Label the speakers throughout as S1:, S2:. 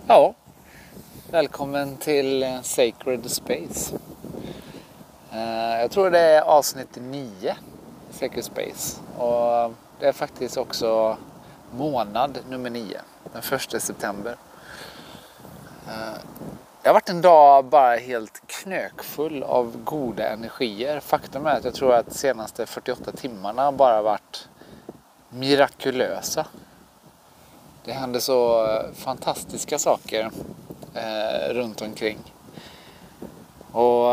S1: Ja, välkommen till Sacred Space. Jag tror det är avsnitt 9, Sacred Space. Och det är faktiskt också månad nummer 9, den 1 september. Det har varit en dag bara helt knökfull av goda energier. Faktum är att jag tror att de senaste 48 timmarna bara varit mirakulösa. Det händer så fantastiska saker runt omkring. Och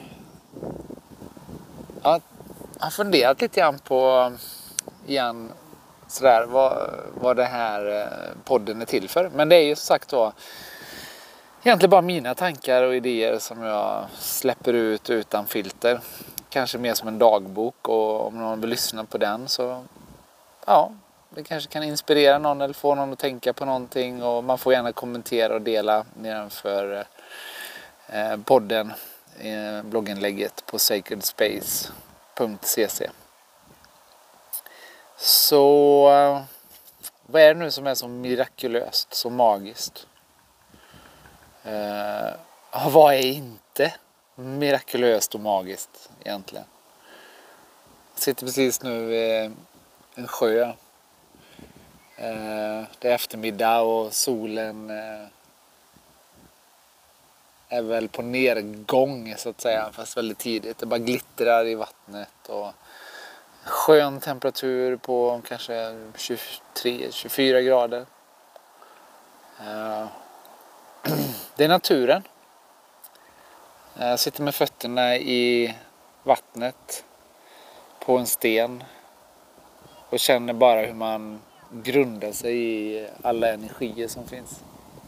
S1: jag har funderat lite grann på igen sådär vad det här podden är till för. Men det är ju som sagt då egentligen bara mina tankar och idéer som jag släpper ut utan filter. Kanske mer som en dagbok, och om någon vill lyssna på den så ja, det kanske kan inspirera någon eller få någon att tänka på någonting, och man får gärna kommentera och dela nedanför podden, blogginlägget på sacredspace.cc. Så vad är det nu som är så mirakulöst, så magiskt? Vad är inte mirakulöst och magiskt egentligen? Jag sitter precis nu vid en sjö. Det är eftermiddag och solen är väl på nedgång så att säga, fast väldigt tidigt. Det bara glittrar i vattnet och skön temperatur på kanske 23-24 grader. Det är naturen. Jag sitter med fötterna i vattnet på en sten och känner bara hur man grundar sig i alla energier som finns.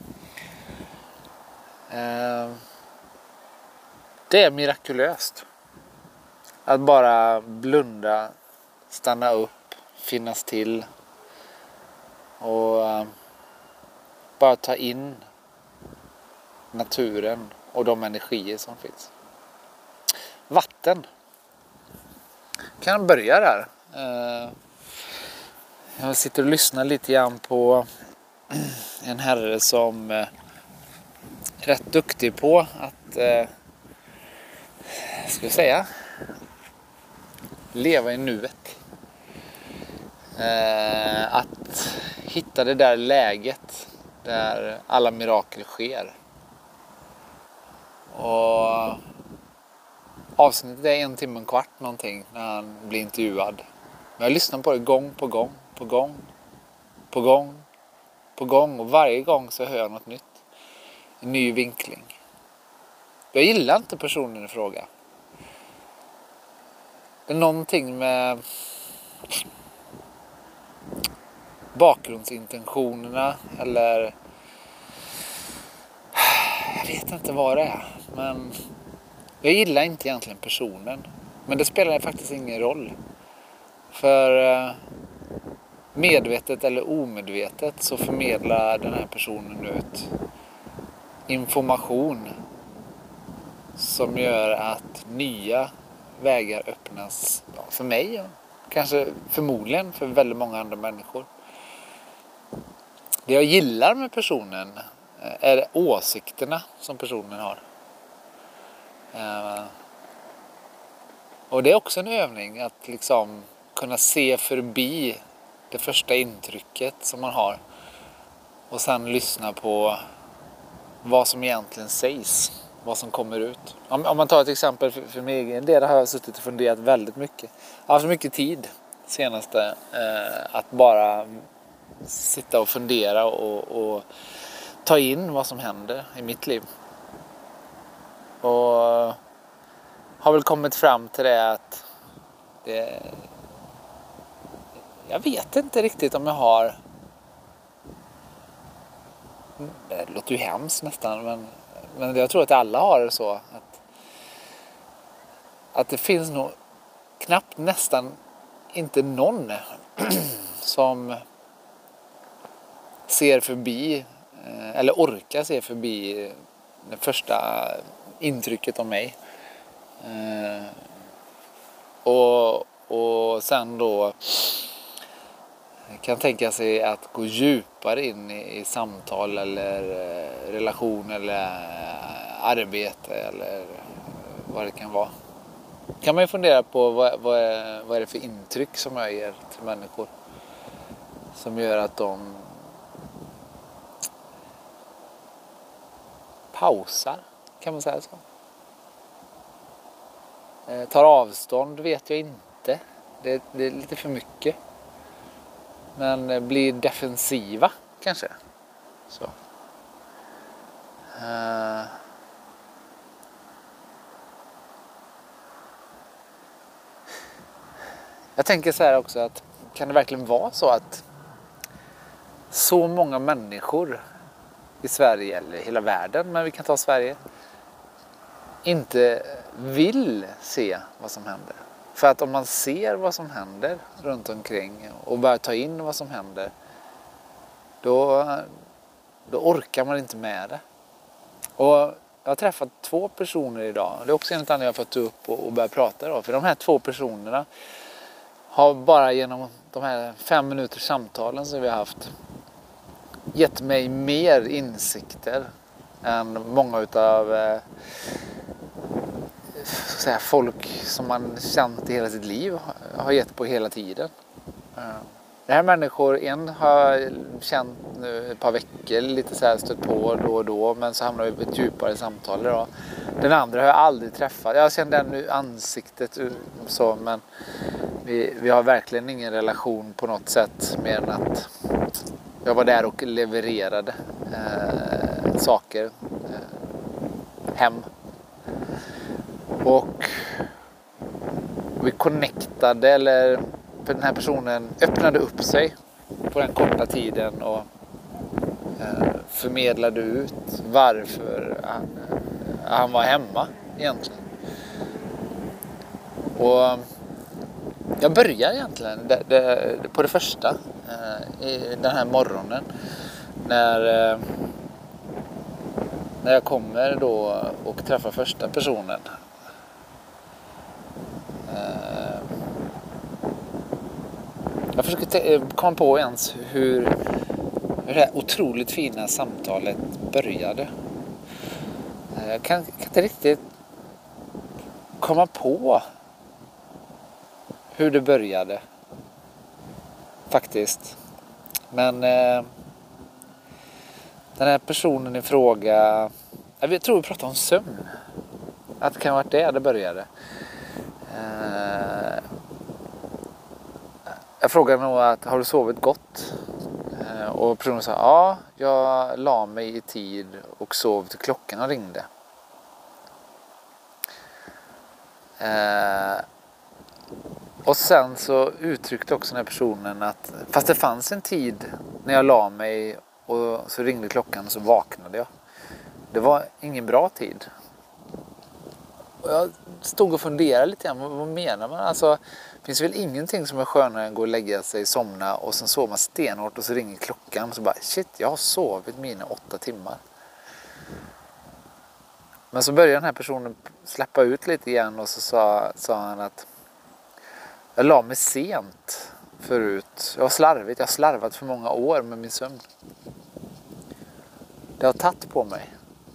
S1: Det är mirakulöst att bara blunda, stanna upp, finnas till och bara ta in naturen och de energier som finns. Vatten. Kan börja där. Jag sitter och lyssnar lite grann på en herre som är rätt duktig på att ska jag säga, leva i nuet. Att hitta det där läget där alla mirakel sker. Och avsnittet är 1 timme och en kvart någonting när han blir intervjuad. Men jag lyssnar på det gång på gång, och varje gång så hör jag något nytt. En ny vinkling. Jag gillar inte personen i fråga. Det är någonting med bakgrundsintentionerna, eller jag vet inte vad det är, men jag gillar inte egentligen personen. Men det spelar faktiskt ingen roll. För medvetet eller omedvetet så förmedlar den här personen ut information som gör att nya vägar öppnas för mig, och kanske förmodligen för väldigt många andra människor. Det jag gillar med personen är åsikterna som personen har. Och det är också en övning att liksom kunna se förbi det första intrycket som man har och sen lyssna på vad som egentligen sägs, vad som kommer ut. Om man tar ett exempel för min egen del, har jag suttit och funderat väldigt mycket. Jag har haft mycket tid senaste att bara sitta och fundera och ta in vad som händer i mitt liv. Och har väl kommit fram till det att jag vet inte riktigt om jag har, det låter ju hemskt nästan, men jag tror att alla har det så att det finns nog knappt nästan inte någon som ser förbi eller orkar se förbi det första intrycket om mig. Och sen då kan tänka sig att gå djupare in i samtal eller relation eller arbete eller vad det kan vara. Kan man ju fundera på vad är det för intryck som jag ger till människor som gör att de pausar, kan man säga så. Tar avstånd vet jag inte. Det är lite för mycket. Men blir defensiva kanske. Så. Jag tänker så här också att kan det verkligen vara så att så många människor i Sverige eller hela världen, men vi kan ta Sverige, inte vill se vad som händer. För att om man ser vad som händer runt omkring och börjar ta in vad som händer, då orkar man inte med det. Och jag har träffat 2 personer idag. Det är också en annan jag har fått upp och börja prata då. För de här 2 personerna har bara genom de här 5 minuters samtalen som vi har haft gett mig mer insikter än många utav folk som man känt i hela sitt liv har gett på hela tiden. Det här människor, en har känt nu ett par veckor, lite så här stött på då och då, men så hamnar vi i ett djupare samtal idag. Den andra har jag aldrig träffat. Jag kände nu ansiktet så, men vi har verkligen ingen relation på något sätt mer än att jag var där och levererade saker hem. Och vi connectade, eller för den här personen öppnade upp sig på den korta tiden och förmedlade ut varför han var hemma egentligen. Och jag börjar egentligen på det första i den här morgonen när jag kommer då och träffar första personen. Jag försöker komma på ens hur det här otroligt fina samtalet började. Jag kan inte riktigt komma på hur det började faktiskt. Men den här personen i fråga, jag tror vi pratade om sömn. Att det kan ha varit det började. Jag frågade nog att har du sovit gott? Och personen sa ja, jag la mig i tid och sov till klockan ringde. Och sen så uttryckte också den här personen att fast det fanns en tid när jag la mig och så ringde klockan och så vaknade jag. Det var ingen bra tid. Och jag stod och funderade lite grann, vad menar man? Alltså, det finns väl ingenting som är skönare än att gå och lägga sig, somna och sen sover man stenhårt och så ringer klockan och så bara shit, jag har sovit mina 8 timmar. Men så började den här personen släppa ut lite igen och så sa han att jag la mig sent förut. Jag har slarvat för många år med min sömn. Det har tagit på mig.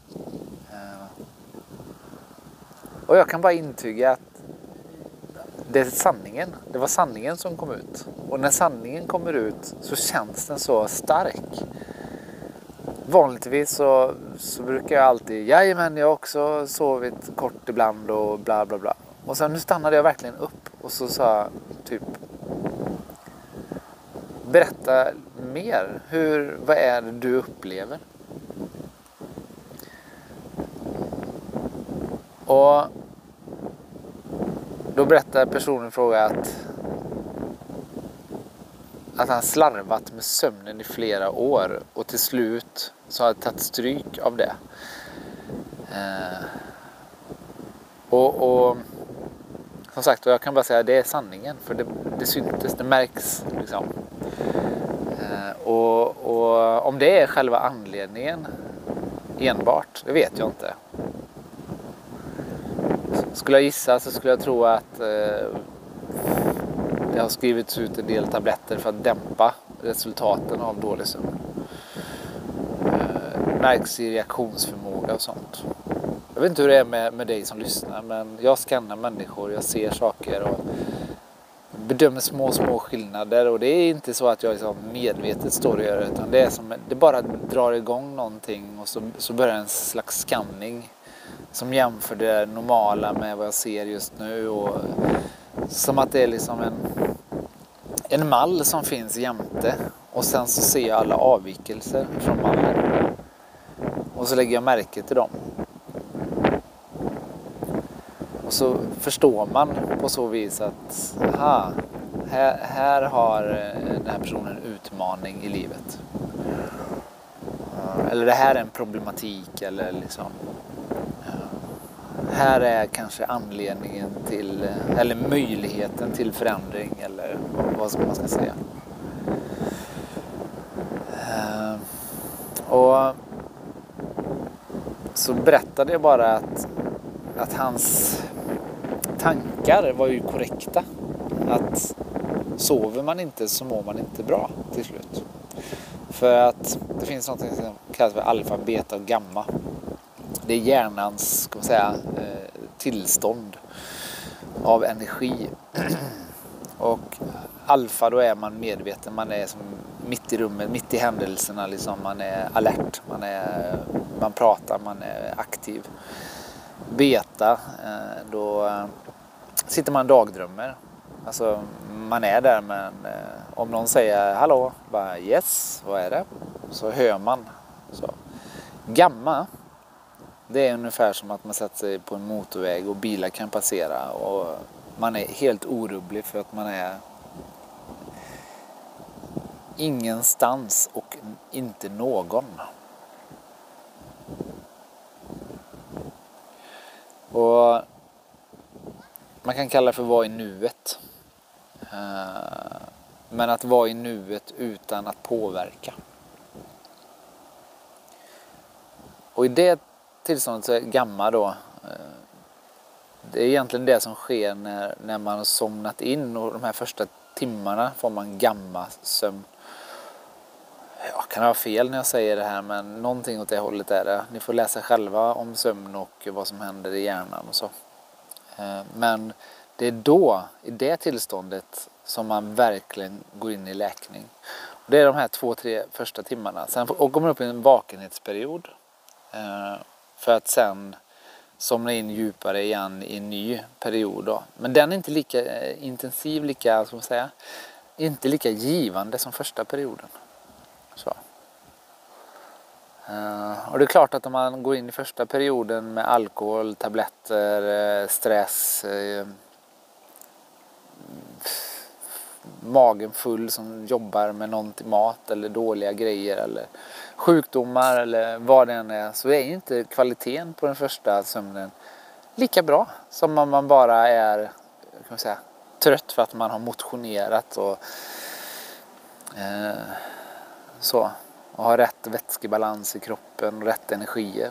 S1: Och jag kan bara intyga att det är sanningen. Det var sanningen som kom ut. Och när sanningen kommer ut så känns den så stark. Vanligtvis så brukar jag alltid, jajamän, jag har också sovit kort ibland och bla bla bla. Och sen nu stannade jag verkligen upp och så sa jag typ, berätta mer. Vad är det du upplever? Och då berättar personen i fråga att han slarvat med sömnen i flera år och till slut så har han tagit stryk av det. Och som sagt, jag kan bara säga att det är sanningen, för det syntes, det märks liksom. Och om det är själva anledningen enbart, det vet jag inte. Skulle jag gissa så skulle jag tro att det har skrivits ut en del tabletter för att dämpa resultaten av dålig sömn. Märks i reaktionsförmåga och sånt. Jag vet inte hur det är med dig som lyssnar, men jag skannar människor, jag ser saker och bedömer små skillnader, och det är inte så att jag liksom medvetet står och gör det, utan det är som det bara drar igång någonting och så börjar en slags skanning som jämför det normala med vad jag ser just nu, och som att det är liksom en mall som finns jämte, och sen så ser jag alla avvikelser från mallen och så lägger jag märke till dem. Och så förstår man på så vis att här har den här personen en utmaning i livet. Eller det här är en problematik, eller liksom här är kanske anledningen till, eller möjligheten till förändring, eller vad man ska säga. Och så berättade jag bara att hans tankar var ju korrekta. Att sover man inte så mår man inte bra till slut. För att det finns något som kallas för alfa, beta och gamma. Det är hjärnans, ska man säga, tillstånd av energi. Och alfa, då är man medveten, man är som mitt i rummet, mitt i händelserna liksom, man är alert, man pratar, man är aktiv. Beta, då sitter man dagdrömmer. Alltså man är där, men om någon säger hallå, bara yes, vad är det? Så hör man. Så. Gamma, det är ungefär som att man sätter sig på en motorväg och bilar kan passera och man är helt orubblig för att man är ingenstans och inte någon. Och man kan kalla det för att vara i nuet. Men att vara i nuet utan att påverka. Och i det tillståndet så är gamma då, det är egentligen det som sker när man har somnat in, och de här första timmarna får man gamma-sömn. Jag kan ha fel när jag säger det här, men någonting åt det hållet är det. Ni får läsa själva om sömn och vad som händer i hjärnan och så. Men det är då, i det tillståndet, som man verkligen går in i läkning. Det är de här 2-3 första timmarna. Sen går man upp i en vakenhetsperiod. För att sen somna in djupare igen i en ny period då. Men den är inte lika intensiv, ska man säga, inte lika givande som första perioden. Så. Och det är klart att om man går in i första perioden med alkohol, tabletter, stress, magen full som jobbar med någonting, mat eller dåliga grejer eller sjukdomar eller vad det än är, så är inte kvaliteten på den första sömnen lika bra som om man bara är, kan man säga, trött för att man har motionerat och så, och har rätt vätskebalans i kroppen och rätt energier.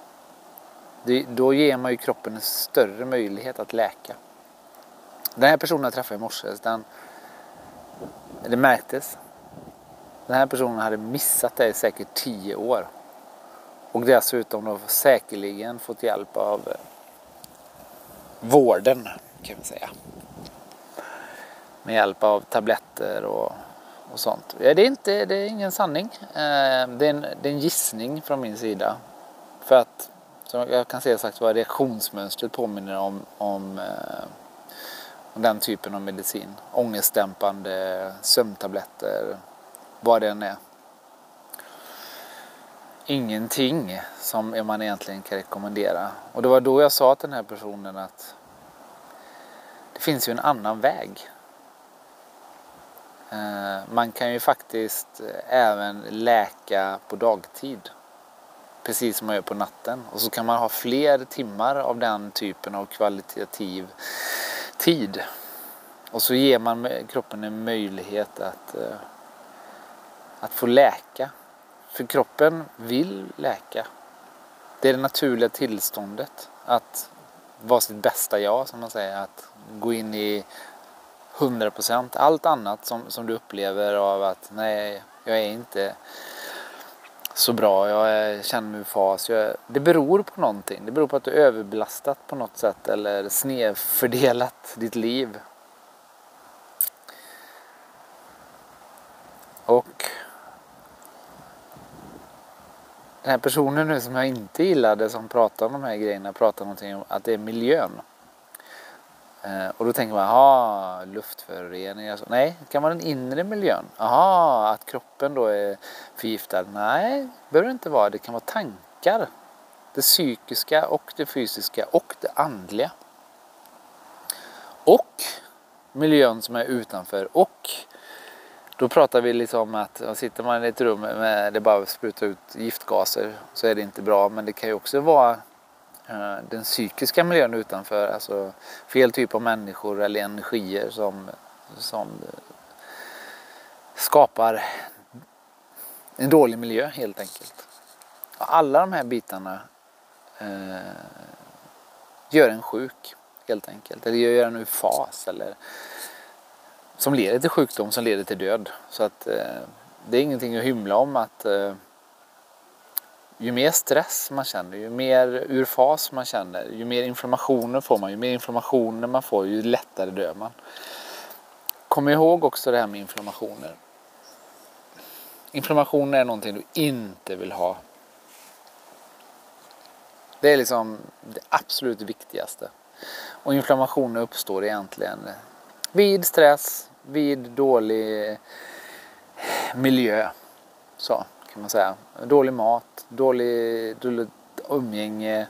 S1: Då ger man ju kroppen en större möjlighet att läka. Den här personen jag träffade i morse, det märktes. Den här personen hade missat det i säkert 10 år. Och dessutom då säkerligen fått hjälp av vården, kan man säga. Med hjälp av tabletter och sånt. Ja, det är ingen sanning. Det är en gissning från min sida. För att, som jag kan säga sagt, vad reaktionsmönstret påminner om den typen av medicin. Ångestdämpande, sömntabletter, vad det än är. Ingenting som man egentligen kan rekommendera. Och det var då jag sa till den här personen att det finns ju en annan väg. Man kan ju faktiskt även läka på dagtid. Precis som man gör på natten. Och så kan man ha fler timmar av den typen av kvalitativ tid. Och så ger man kroppen en möjlighet att få läka. För kroppen vill läka. Det är det naturliga tillståndet. Att vara sitt bästa jag, som man säger. Att gå in i 100%. Allt annat som du upplever av att nej, jag är inte så bra, jag känner mig i fas. Det beror på någonting. Det beror på att du är överbelastat på något sätt eller snedfördelat ditt liv. Och den här personen nu som jag inte gillade som pratar om de här grejerna pratar någonting om att det är miljön. Och då tänker man, luftföroreningar. Så. Nej, det kan vara den inre miljön. Att kroppen då är förgiftad. Nej, det behöver det inte vara. Det kan vara tankar. Det psykiska och det fysiska och det andliga. Och miljön som är utanför. Och då pratar vi liksom om att sitter man i ett rum med det bara sprutar ut giftgaser så är det inte bra. Men det kan ju också vara den psykiska miljön utanför, alltså fel typ av människor eller energier som skapar en dålig miljö helt enkelt. Alla de här bitarna gör en sjuk helt enkelt, eller gör en ur fas eller som leder till sjukdom, som leder till död. Så att det är ingenting att hymla om att ju mer stress man känner, ju mer ur fas man känner, ju mer informationer får man, ju mer informationer man får, ju lättare dör man. Kom ihåg också det här med inflammationer. Inflammation är någonting du inte vill ha. Det är liksom det absolut viktigaste. Och inflammationer uppstår egentligen vid stress, vid dålig miljö, så kan man säga. Dålig mat, dålig umgänge,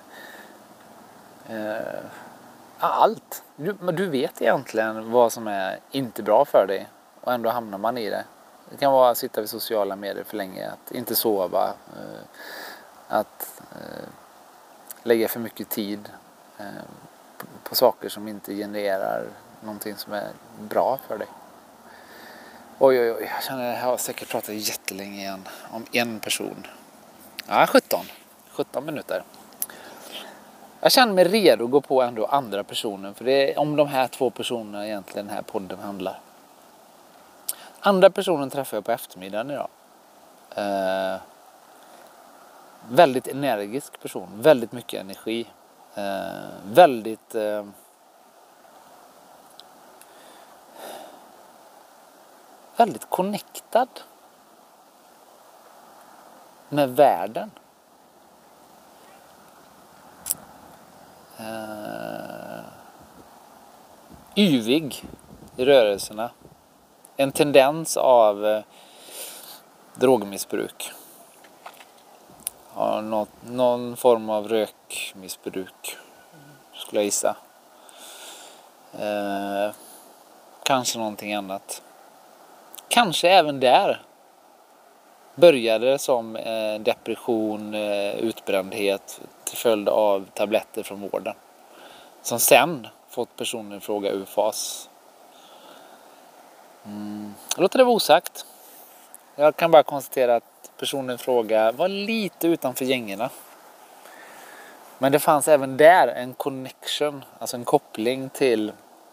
S1: allt. Du vet egentligen vad som är inte bra för dig och ändå hamnar man i det. Det kan vara att sitta vid sociala medier för länge, att inte sova, att lägga för mycket tid på saker som inte genererar någonting som är bra för dig. Oj, jag känner att jag har säkert pratat jättelänge igen om en person. 17 minuter. Jag känner mig redo att gå på ändå andra personer, för det är om de här två personerna egentligen den här podden handlar. Andra personen träffade jag på eftermiddagen idag. Väldigt energisk person, väldigt mycket energi. Väldigt connectad med världen. Yvig i rörelserna. En tendens av drogmissbruk. Någon form av rökmissbruk skulle jag gissa. Kanske någonting annat. Kanske även där började som depression, utbrändhet till följd av tabletter från vården. Som sen fått personen fråga ur fas. Låter det vara osagt. Jag kan bara konstatera att personen fråga var lite utanför gängerna. Men det fanns även där en connection, alltså en koppling till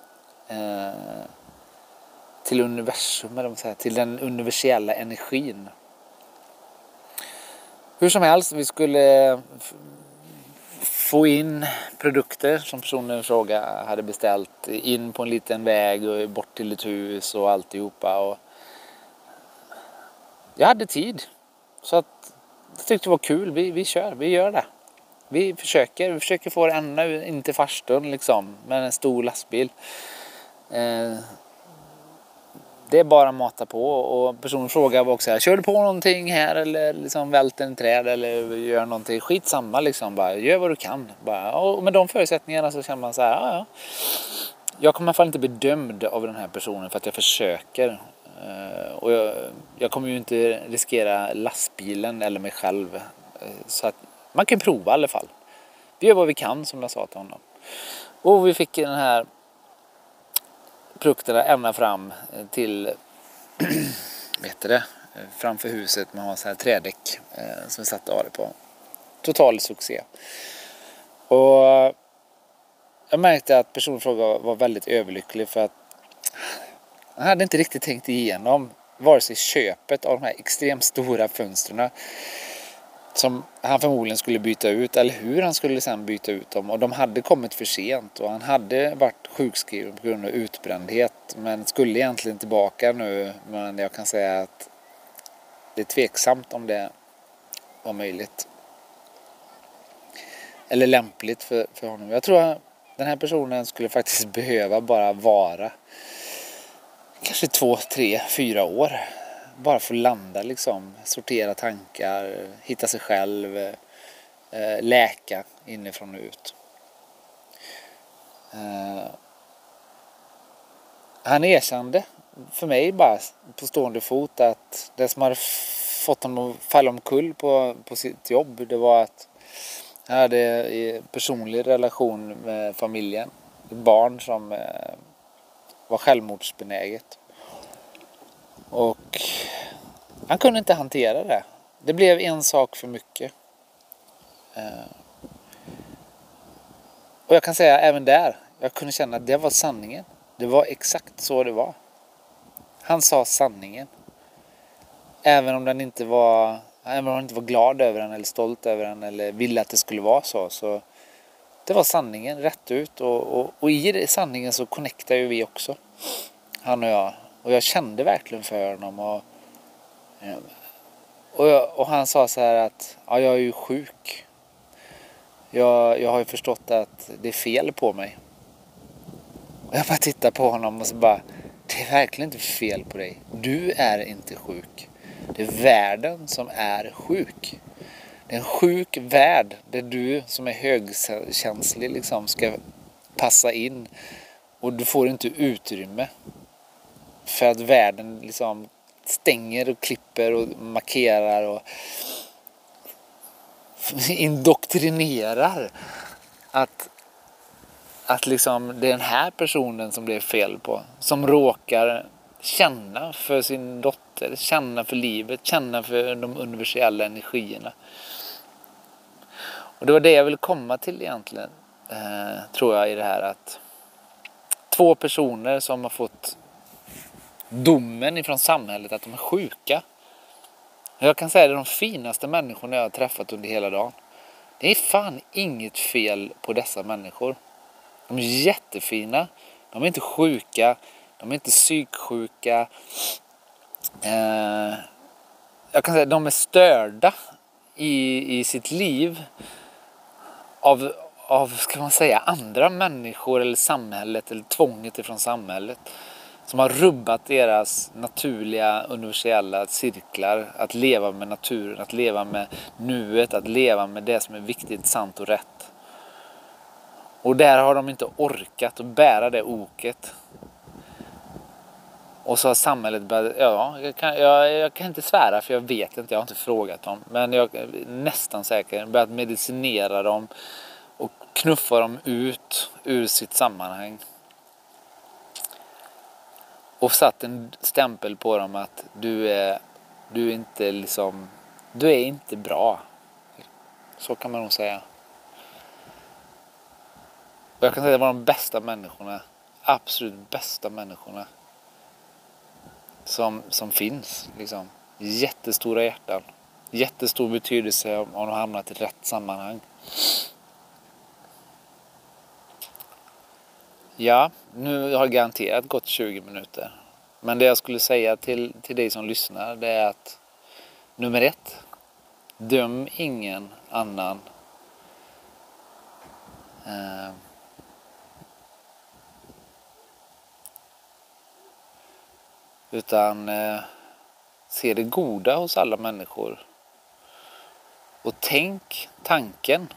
S1: universum, eller vad man säger, till den universella energin. Hur som helst, vi skulle få in produkter som personen fråga hade beställt in på en liten väg och bort till ett hus och alltihopa. Och jag hade tid, så att jag tyckte det var kul. Vi gör det. Vi försöker få det ända in till farstun liksom, med en stor lastbil. Det är bara att mata på, och personen frågar också här, kör du på någonting här eller liksom välter en träd eller gör någonting, skitsamma liksom, bara gör vad du kan. Och med de förutsättningarna så känner man så här, jag kommer i alla fall inte bli dömd av den här personen för att jag försöker. Och jag kommer ju inte riskera lastbilen eller mig själv. Så att man kan prova i alla fall. Vi gör vad vi kan, som jag sa till honom. Och vi fick den här produkterna ända fram till framför huset med en sån här trädäck som vi satte av det på. Total succé. Och jag märkte att personfrågan var väldigt överlycklig, för att Han hade inte riktigt tänkt igenom vare sig köpet av de här extremt stora fönstren som han förmodligen skulle byta ut, eller hur han skulle sen byta ut dem. Och de hade kommit för sent och han hade varit sjukskriven på grund av utbrändhet, men skulle egentligen tillbaka nu. Men jag kan säga att det är tveksamt om det var möjligt eller lämpligt för honom. Jag tror att den här personen skulle faktiskt behöva bara vara kanske 2, 3, 4 år. Bara få landa liksom, sortera tankar, hitta sig själv, läka inifrån och ut. Han erkände för mig bara på stående fot att det som hade fått honom att falla omkull på sitt jobb, det var att han hade en personlig relation med familjen. Ett barn som var självmordsbenäget. Och han kunde inte hantera det. Det blev en sak för mycket. Och jag kan säga även där, jag kunde känna att det var sanningen. Det var exakt så det var. Han sa sanningen. Även om han inte var glad över den eller stolt över den eller ville att det skulle vara så. Så det var sanningen rätt ut. Och i sanningen så connectar ju vi också. Han och jag. Och jag kände verkligen för honom. Och han sa så här att ja, jag är ju sjuk. Jag har ju förstått att det är fel på mig. Och jag bara tittar på honom och så bara, det är verkligen inte fel på dig. Du är inte sjuk. Det är världen som är sjuk. Det är en sjuk värld där du som är högkänslig liksom ska passa in. Och du får inte utrymme. För att världen liksom stänger och klipper och markerar och indoktrinerar att liksom det är den här personen som det är fel på. Som råkar känna för sin dotter, känna för livet, känna för de universella energierna. Och det var det jag ville komma till egentligen, tror jag, i det här att 2 personer som har fått domen ifrån samhället att de är sjuka. Jag kan säga att det är de finaste människorna jag har träffat under hela dagen. Det är fan inget fel på dessa människor. De är jättefina. De är inte sjuka. De är inte psyksjuka. Jag kan säga att de är störda i sitt liv av ska man säga, andra människor eller samhället eller tvånget ifrån samhället. Som har rubbat deras naturliga universella cirklar. Att leva med naturen, att leva med nuet, att leva med det som är viktigt, sant och rätt. Och där har de inte orkat att bära det oket. Och så har samhället börjat, jag kan inte svära för jag vet inte, jag har inte frågat dem. Men jag är nästan säker, börjat medicinera dem och knuffa dem ut ur sitt sammanhang. Och satt en stämpel på dem att du är inte bra. Så kan man nog säga. Och jag kan säga att det var de bästa människorna. Absolut bästa människorna. Som finns. Liksom. Jättestora hjärtan. Jättestor betydelse om de har hamnat i rätt sammanhang. Ja, nu har jag garanterat gått 20 minuter. Men det jag skulle säga till dig som lyssnar, det är att nummer 1, döm ingen annan. Utan se det goda hos alla människor. Och tänk tanken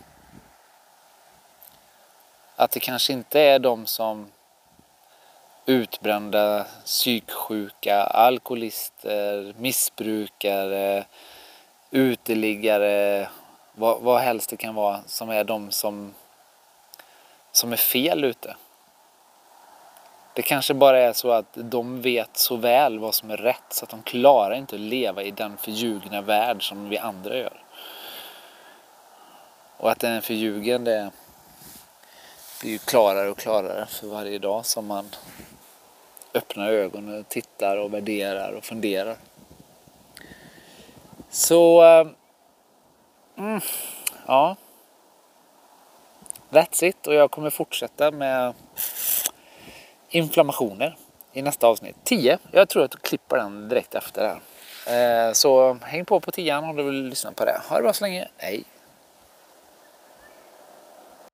S1: att det kanske inte är de som utbrända, psyksjuka, alkoholister, missbrukare, uteliggare, vad helst det kan vara, som är de som är fel ute. Det kanske bara är så att de vet så väl vad som är rätt så att de klarar inte att leva i den förljugna värld som vi andra gör. Och att den är förljugen, det blir ju klarare och klarare för varje dag som man öppnar ögonen, tittar och värderar och funderar. Så ja, that's it. Och jag kommer fortsätta med inflammationer i nästa avsnitt. 10. Jag tror att du klipper den direkt efter det här. Så häng på 10 om du vill lyssna på det. Ha det bra så länge. Hej.